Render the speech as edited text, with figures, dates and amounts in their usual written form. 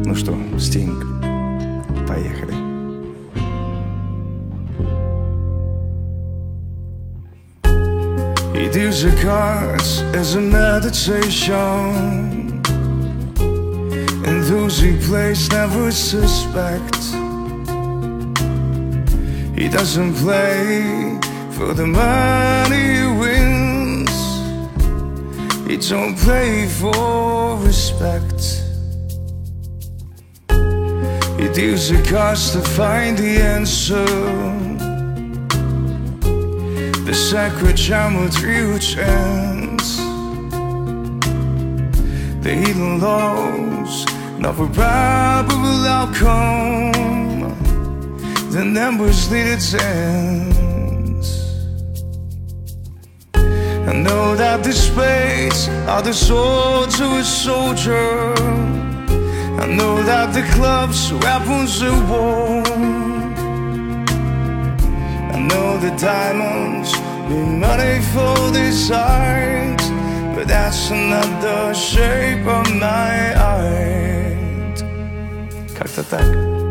Ну что, Стинг, поехали. He deals the cards as a meditation, and those he plays never suspect. He doesn't play for the money he wins. He don't play for respect. He deals the cards to find the answer, the sacred geometry which ends, the hidden laws of a probable outcome, the numbers lead its ends. I know that the spades are the swords of a soldier. I know that the clubs are weapons of war. I know the diamonds mean money for this art, but that's not the shape of my art. Как-то так.